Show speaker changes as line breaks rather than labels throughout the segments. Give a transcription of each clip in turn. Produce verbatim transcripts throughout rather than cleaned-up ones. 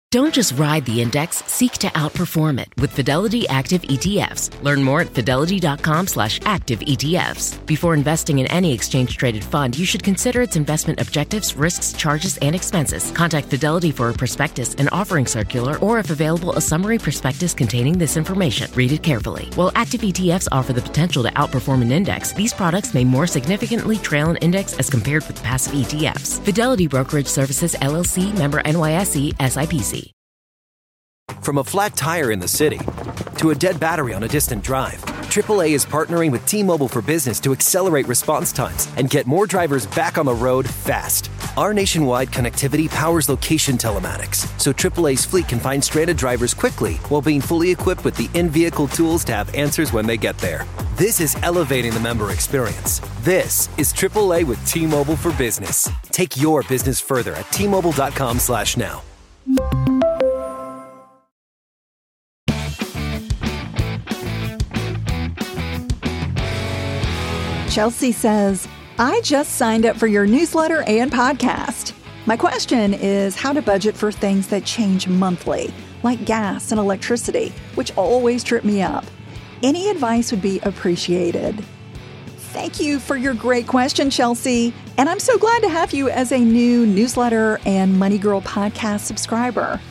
Don't just ride the index, seek to outperform it with Fidelity Active E T Fs. Learn more at fidelity.com slash active ETFs. Before investing in any exchange-traded fund, you should consider its investment objectives, risks, charges, and expenses. Contact Fidelity for a prospectus, an offering circular, or if available, a summary prospectus containing this information. Read it carefully. While active E T Fs offer the potential to outperform an index, these products may more significantly trail an index as compared with passive E T Fs. Fidelity Brokerage Services, L L C, member N Y S E, S I P C.
From a flat tire in the city to a dead battery on a distant drive, triple A is partnering with T-Mobile for Business to accelerate response times and get more drivers back on the road fast. Our nationwide connectivity powers location telematics, so triple A's fleet can find stranded drivers quickly while being fully equipped with the in-vehicle tools to have answers when they get there. This is elevating the member experience. This is triple A with T-Mobile for Business. Take your business further at T-Mobile.com slash now.
Chelsea says, I just signed up for your newsletter and podcast. My question is how to budget for things that change monthly, like gas and electricity, which always trip me up. Any advice would be appreciated. Thank you for your great question, Chelsea. And I'm so glad to have you as a new newsletter and Money Girl podcast subscriber.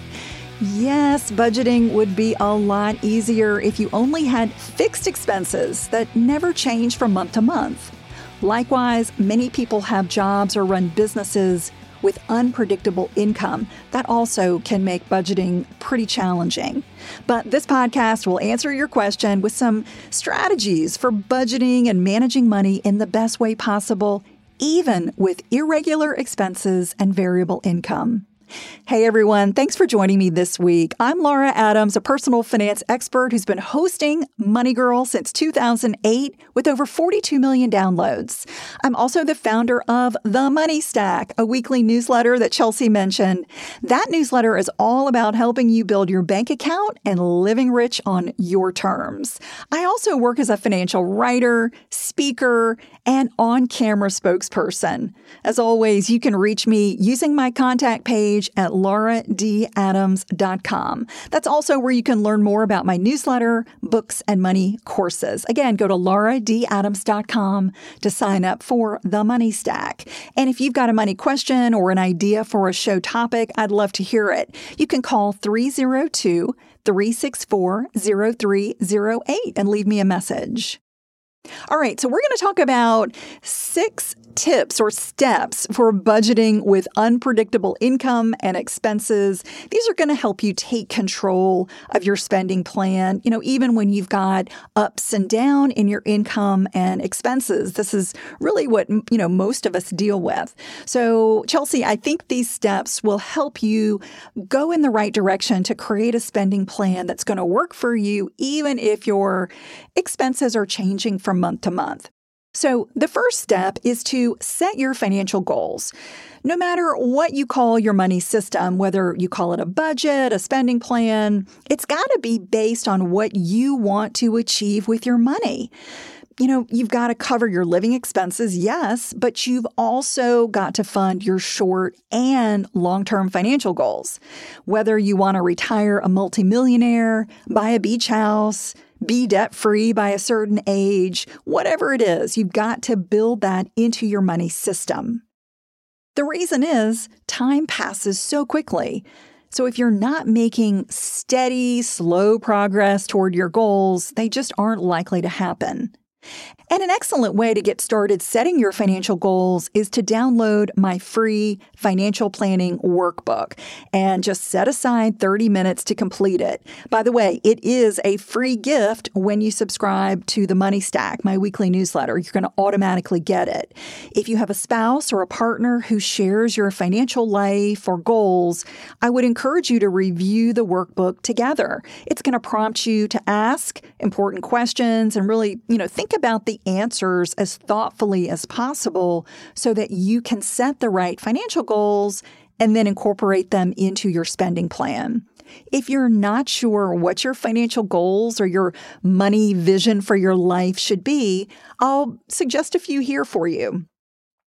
Yes, budgeting would be a lot easier if you only had fixed expenses that never change from month to month. Likewise, many people have jobs or run businesses with unpredictable income. That also can make budgeting pretty challenging. But this podcast will answer your question with some strategies for budgeting and managing money in the best way possible, even with irregular expenses and variable income. Hey everyone, thanks for joining me this week. I'm Laura Adams, a personal finance expert who's been hosting Money Girl since two thousand eight with over forty-two million downloads. I'm also the founder of The Money Stack, a weekly newsletter that Chelsea mentioned. That newsletter is all about helping you build your bank account and living rich on your terms. I also work as a financial writer, speaker, and on-camera spokesperson. As always, you can reach me using my contact page at laura d adams dot com. That's also where you can learn more about my newsletter, books, and money courses. Again, go to laura d adams dot com to sign up for The Money Stack. And if you've got a money question or an idea for a show topic, I'd love to hear it. You can call three oh two, three six four, oh three oh eight and leave me a message. All right, so we're going to talk about six tips or steps for budgeting with unpredictable income and expenses. These are going to help you take control of your spending plan, you know, even when you've got ups and down in your income and expenses. This is really what, you know, most of us deal with. So, Chelsea, I think these steps will help you go in the right direction to create a spending plan that's going to work for you, even if your expenses are changing from month to month. So the first step is to set your financial goals. No matter what you call your money system, whether you call it a budget, a spending plan, it's got to be based on what you want to achieve with your money. You know, you've got to cover your living expenses, yes, but you've also got to fund your short and long-term financial goals. Whether you want to retire a multimillionaire, buy a beach house, be debt-free by a certain age, whatever it is, you've got to build that into your money system. The reason is time passes so quickly. So if you're not making steady, slow progress toward your goals, they just aren't likely to happen. And an excellent way to get started setting your financial goals is to download my free financial planning workbook and just set aside thirty minutes to complete it. By the way, it is a free gift when you subscribe to The Money Stack, my weekly newsletter. You're going to automatically get it. If you have a spouse or a partner who shares your financial life or goals, I would encourage you to review the workbook together. It's going to prompt you to ask important questions and really, you know, think about the answers as thoughtfully as possible so that you can set the right financial goals and then incorporate them into your spending plan. If you're not sure what your financial goals or your money vision for your life should be, I'll suggest a few here for you.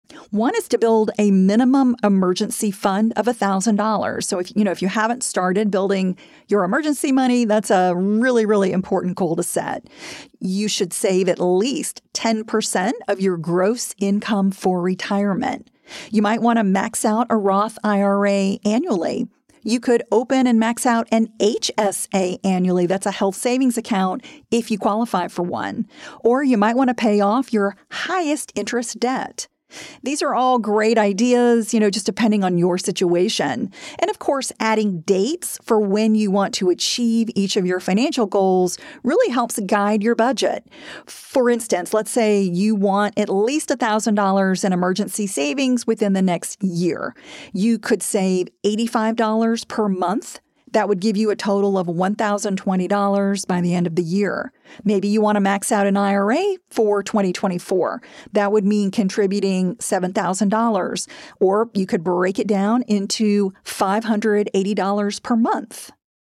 One is to build a minimum emergency fund of one thousand dollars. So if you know if you haven't started building your emergency money, that's a really, really important goal to set. You should save at least ten percent of your gross income for retirement. You might want to max out a Roth I R A annually. You could open and max out an H S A annually. That's a health savings account if you qualify for one. Or you might want to pay off your highest interest debt. These are all great ideas, you know, just depending on your situation. And of course, adding dates for when you want to achieve each of your financial goals really helps guide your budget. For instance, let's say you want at least one thousand dollars in emergency savings within the next year. You could save eighty-five dollars per month. That would give you a total of one thousand twenty dollars by the end of the year. Maybe you want to max out an I R A for twenty twenty-four. That would mean contributing seven thousand dollars, or you could break it down into five hundred eighty dollars per month.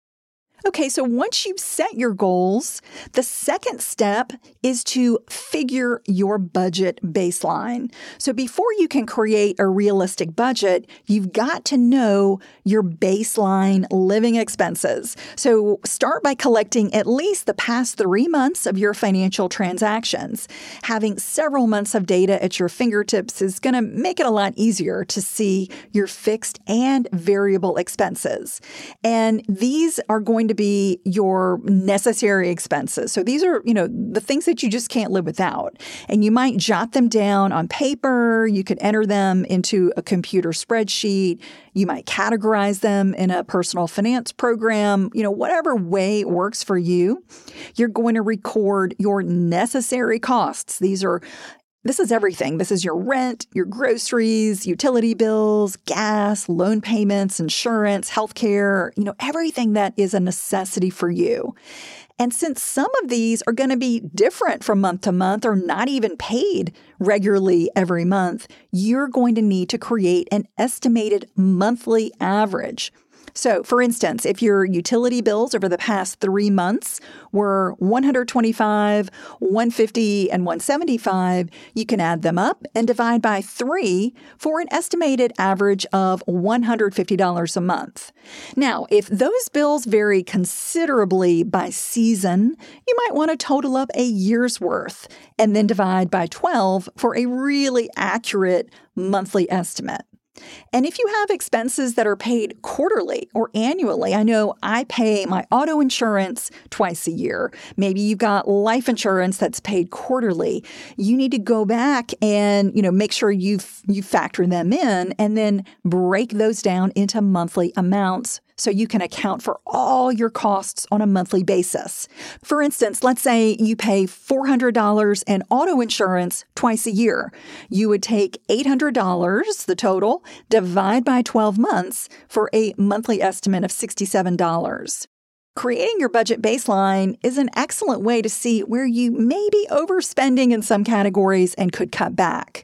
Okay, so once you've set your goals, the second step is to figure your budget baseline. So before you can create a realistic budget, you've got to know your baseline living expenses. So start by collecting at least the past three months of your financial transactions. Having several months of data at your fingertips is going to make it a lot easier to see your fixed and variable expenses. And these are going to be your necessary expenses. So these are, you know, the things that you just can't live without. And you might jot them down on paper. You could enter them into a computer spreadsheet. You might categorize them in a personal finance program. You know, whatever way works for you, you're going to record your necessary costs. These are This is everything. This is your rent, your groceries, utility bills, gas, loan payments, insurance, healthcare, you know, everything that is a necessity for you. And since some of these are going to be different from month to month or not even paid regularly every month, you're going to need to create an estimated monthly average. So, for instance, if your utility bills over the past three months were one hundred twenty-five dollars, one hundred fifty dollars, and one hundred seventy-five dollars, you can add them up and divide by three for an estimated average of one hundred fifty dollars a month. Now, if those bills vary considerably by season, you might want to total up a year's worth and then divide by twelve for a really accurate monthly estimate. And if you have expenses that are paid quarterly or annually, I know I pay my auto insurance twice a year. Maybe you've got life insurance that's paid quarterly. You need to go back and, you know, make sure you you factor them in and then break those down into monthly amounts so you can account for all your costs on a monthly basis. For instance, let's say you pay four hundred dollars in auto insurance twice a year. You would take eight hundred dollars, the total, divide by twelve months for a monthly estimate of sixty-seven dollars. Creating your budget baseline is an excellent way to see where you may be overspending in some categories and could cut back.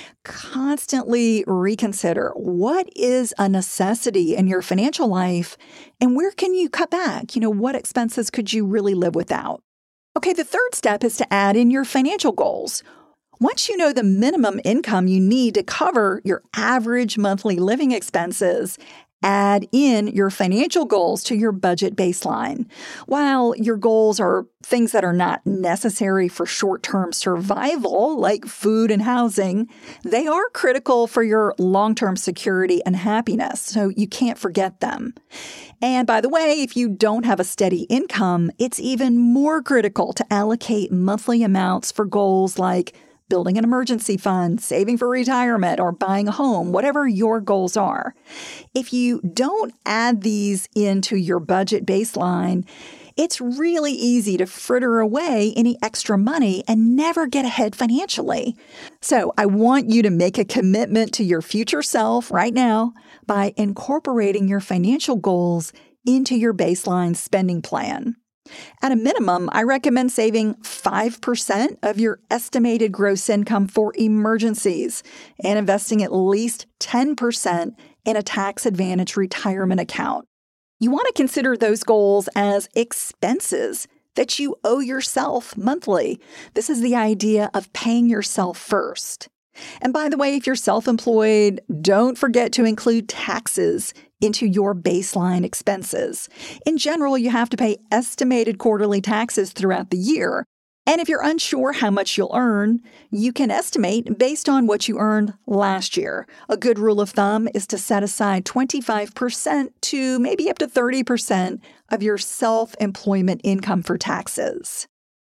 Constantly reconsider what is a necessity in your financial life and where can you cut back? You know, what expenses could you really live without? Okay, the third step is to add in your financial goals. Once you know the minimum income you need to cover your average monthly living expenses, add in your financial goals to your budget baseline. While your goals are things that are not necessary for short-term survival, like food and housing, they are critical for your long-term security and happiness, so you can't forget them. And by the way, if you don't have a steady income, it's even more critical to allocate monthly amounts for goals like building an emergency fund, saving for retirement, or buying a home, whatever your goals are. If you don't add these into your budget baseline, it's really easy to fritter away any extra money and never get ahead financially. So I want you to make a commitment to your future self right now by incorporating your financial goals into your baseline spending plan. At a minimum, I recommend saving five percent of your estimated gross income for emergencies and investing at least ten percent in a tax-advantaged retirement account. You want to consider those goals as expenses that you owe yourself monthly. This is the idea of paying yourself first. And by the way, if you're self-employed, don't forget to include taxes into your baseline expenses. In general, you have to pay estimated quarterly taxes throughout the year. And if you're unsure how much you'll earn, you can estimate based on what you earned last year. A good rule of thumb is to set aside twenty-five percent to maybe up to thirty percent of your self-employment income for taxes.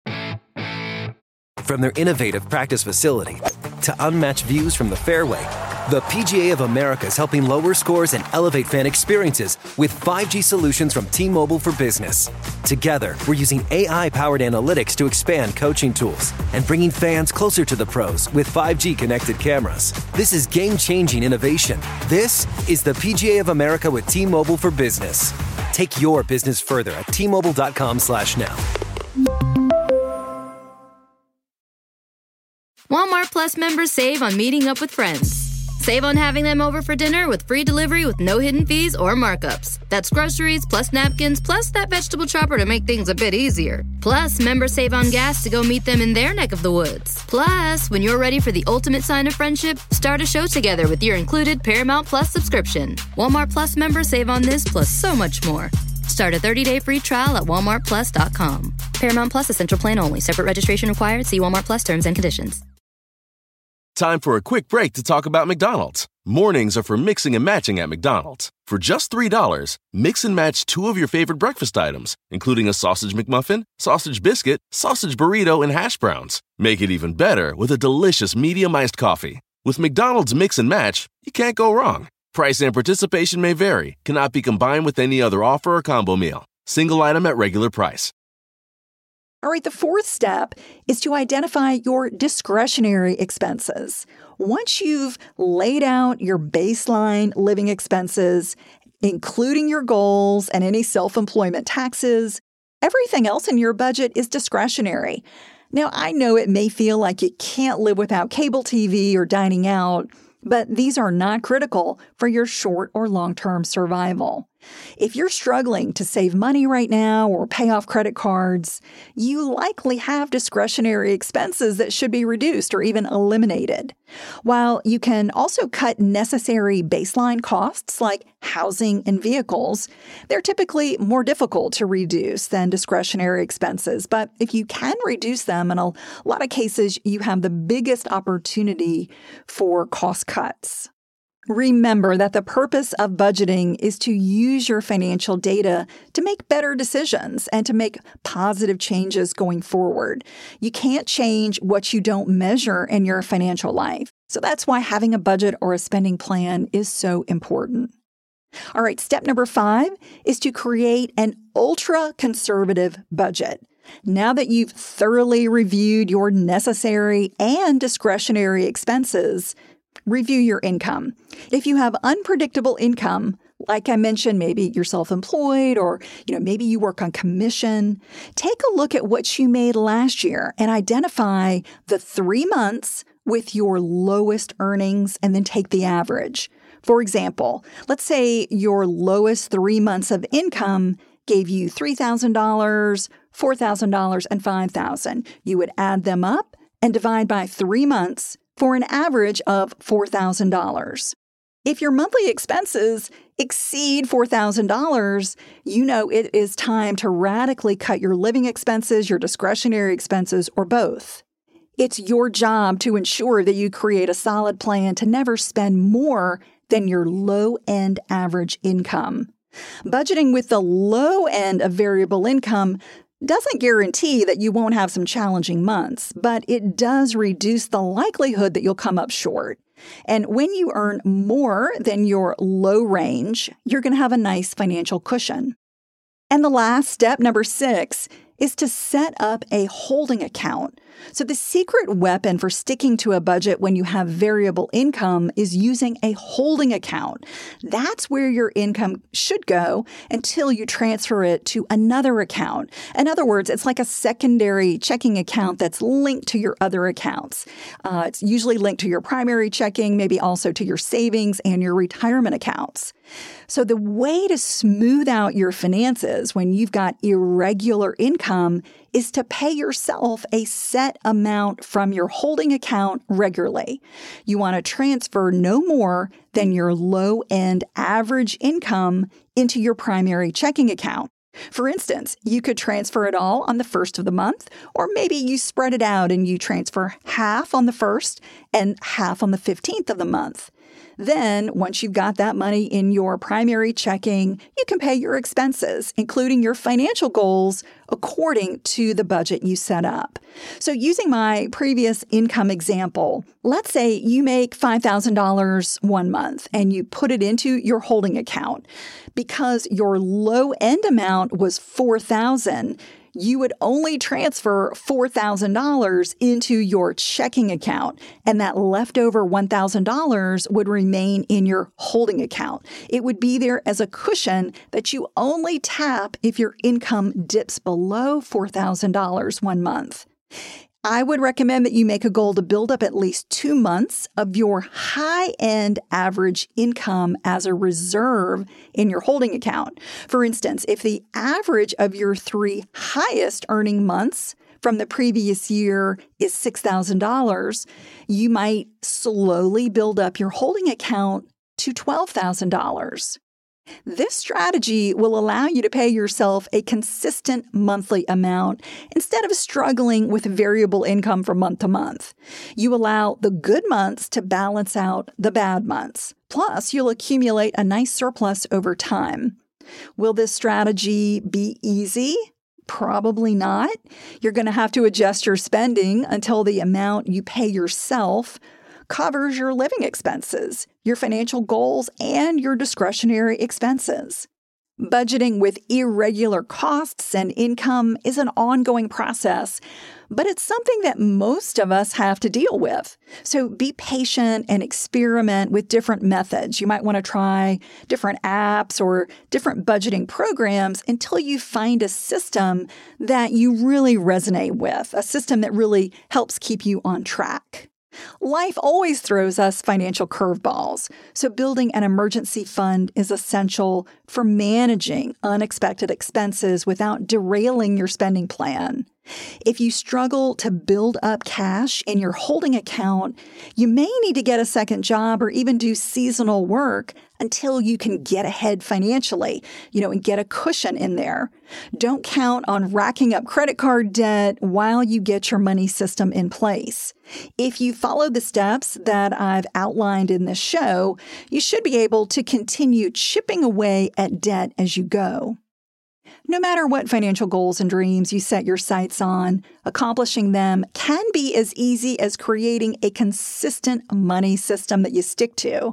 From their innovative practice facility to unmatched views from the fairway, the P G A of America is helping lower scores and elevate fan experiences with five G solutions from T-Mobile for Business. Together, we're using A I-powered analytics to expand coaching tools and bringing fans closer to the pros with five G connected cameras. This is game-changing innovation. This is the P G A of America with T-Mobile for Business. Take your business further at T Mobile dot com slash now.
Walmart Plus members save on meeting up with friends. Save on having them over for dinner with free delivery with no hidden fees or markups. That's groceries, plus napkins, plus that vegetable chopper to make things a bit easier. Plus, members save on gas to go meet them in their neck of the woods. Plus, when you're ready for the ultimate sign of friendship, start a show together with your included Paramount Plus subscription. Walmart Plus members save on this plus so much more. Start a thirty-day free trial at walmart plus dot com. Paramount Plus Essential Plan only. Separate registration required. See Walmart Plus terms and conditions.
Time for a quick break to talk about McDonald's. Mornings are for mixing and matching at McDonald's. For just three dollars, mix and match two of your favorite breakfast items, including a sausage McMuffin, sausage biscuit, sausage burrito, and hash browns. Make it even better with a delicious medium iced coffee. With McDonald's Mix and Match, you can't go wrong. Price and participation may vary, cannot be combined with any other offer or combo meal. Single item at regular price.
All right, the fourth step is to identify your discretionary expenses. Once you've laid out your baseline living expenses, including your goals and any self-employment taxes, everything else in your budget is discretionary. Now, I know it may feel like you can't live without cable T V or dining out, but these are not critical for your short or long-term survival. If you're struggling to save money right now or pay off credit cards, you likely have discretionary expenses that should be reduced or even eliminated. While you can also cut necessary baseline costs like housing and vehicles, they're typically more difficult to reduce than discretionary expenses. But if you can reduce them, in a lot of cases, you have the biggest opportunity for cost cuts. Remember that the purpose of budgeting is to use your financial data to make better decisions and to make positive changes going forward. You can't change what you don't measure in your financial life. So that's why having a budget or a spending plan is so important. All right, step number five is to create an ultra-conservative budget. Now that you've thoroughly reviewed your necessary and discretionary expenses, review your income. If you have unpredictable income, like I mentioned, maybe you're self-employed or, you know, maybe you work on commission, take a look at what you made last year and identify the three months with your lowest earnings and then take the average. For example, let's say your lowest three months of income gave you three thousand dollars, four thousand dollars, and five thousand dollars. You would add them up and divide by three months for an average of four thousand dollars. If your monthly expenses exceed four thousand dollars, you know it is time to radically cut your living expenses, your discretionary expenses, or both. It's your job to ensure that you create a solid plan to never spend more than your low-end average income. Budgeting with the low end of variable income doesn't guarantee that you won't have some challenging months, but it does reduce the likelihood that you'll come up short. And when you earn more than your low range, you're going to have a nice financial cushion. And the last step, number six, is to set up a holding account. So the secret weapon for sticking to a budget when you have variable income is using a holding account. That's where your income should go until you transfer it to another account. In other words, it's like a secondary checking account that's linked to your other accounts. Uh, it's usually linked to your primary checking, maybe also to your savings and your retirement accounts. So the way to smooth out your finances when you've got irregular income income is to pay yourself a set amount from your holding account regularly. You want to transfer no more than your low-end average income into your primary checking account. For instance, you could transfer it all on the first of the month, or maybe you spread it out and you transfer half on the first and half on the fifteenth of the month. Then, once you've got that money in your primary checking, you can pay your expenses, including your financial goals, according to the budget you set up. So using my previous income example, let's say you make five thousand dollars one month and you put it into your holding account. Because your low-end amount was four thousand dollars, you would only transfer four thousand dollars into your checking account, and that leftover one thousand dollars would remain in your holding account. It would be there as a cushion that you only tap if your income dips below four thousand dollars one month. I would recommend that you make a goal to build up at least two months of your high-end average income as a reserve in your holding account. For instance, if the average of your three highest earning months from the previous year is six thousand dollars, you might slowly build up your holding account to twelve thousand dollars. This strategy will allow you to pay yourself a consistent monthly amount instead of struggling with variable income from month to month. You allow the good months to balance out the bad months. Plus, you'll accumulate a nice surplus over time. Will this strategy be easy? Probably not. You're going to have to adjust your spending until the amount you pay yourself covers your living expenses, your financial goals, and your discretionary expenses. Budgeting with irregular costs and income is an ongoing process, but it's something that most of us have to deal with. So be patient and experiment with different methods. You might want to try different apps or different budgeting programs until you find a system that you really resonate with, a system that really helps keep you on track. Life always throws us financial curveballs, so building an emergency fund is essential for managing unexpected expenses without derailing your spending plan. If you struggle to build up cash in your holding account, you may need to get a second job or even do seasonal work until you can get ahead financially, you know, and get a cushion in there. Don't count on racking up credit card debt while you get your money system in place. If you follow the steps that I've outlined in this show, you should be able to continue chipping away at debt as you go. No matter what financial goals and dreams you set your sights on, accomplishing them can be as easy as creating a consistent money system that you stick to.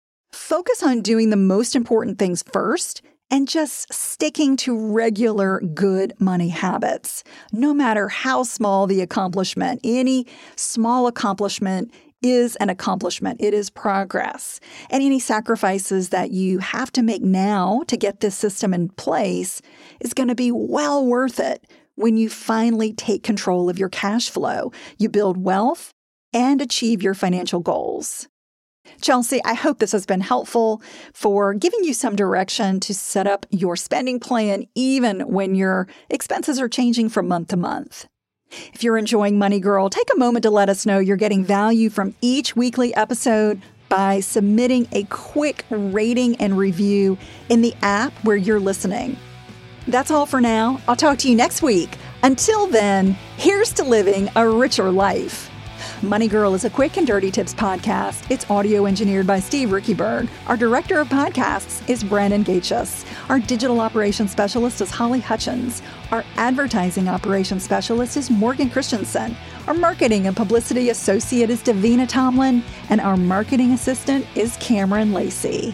Focus on doing the most important things first and just sticking to regular good money habits. No matter how small the accomplishment, any small accomplishment is an accomplishment. It is progress. And any sacrifices that you have to make now to get this system in place is going to be well worth it when you finally take control of your cash flow. You build wealth and achieve your financial goals. Chelsea, I hope this has been helpful for giving you some direction to set up your spending plan even when your expenses are changing from month to month. If you're enjoying Money Girl, take a moment to let us know you're getting value from each weekly episode by submitting a quick rating and review in the app where you're listening. That's all for now. I'll talk to you next week. Until then, here's to living a richer life. Money Girl is a quick and dirty tips podcast. It's audio engineered by Steve Rickyberg. Our director of podcasts is Brandon Gatechus. Our digital operations specialist is Holly Hutchins. Our advertising operations specialist is Morgan Christensen. Our marketing and publicity associate is Davina Tomlin. And our marketing assistant is Cameron Lacey.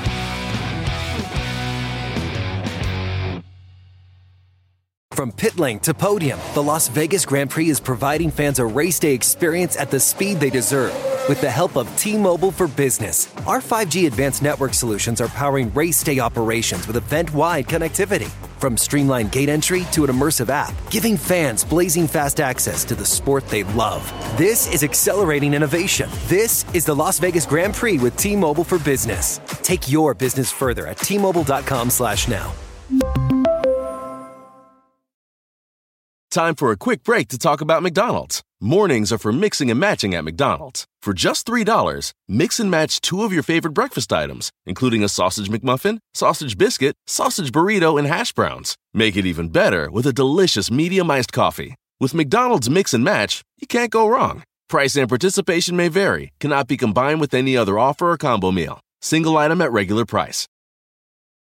From pit lane to podium, the Las Vegas Grand Prix is providing fans a race day experience at the speed they deserve. With the help of T-Mobile for Business, our five G advanced network solutions are powering race day operations with event-wide connectivity. From streamlined gate entry to an immersive app, giving fans blazing fast access to the sport they love. This is accelerating innovation. This is the Las Vegas Grand Prix with T-Mobile for Business. Take your business further at T Mobile dot com slash now.
Time for a quick break to talk about McDonald's. Mornings are for mixing and matching at McDonald's. For just three dollars, mix and match two of your favorite breakfast items, including a sausage McMuffin, sausage biscuit, sausage burrito, and hash browns. Make it even better with a delicious medium iced coffee. With McDonald's Mix and Match, you can't go wrong. Price and participation may vary, cannot be combined with any other offer or combo meal. Single item at regular price.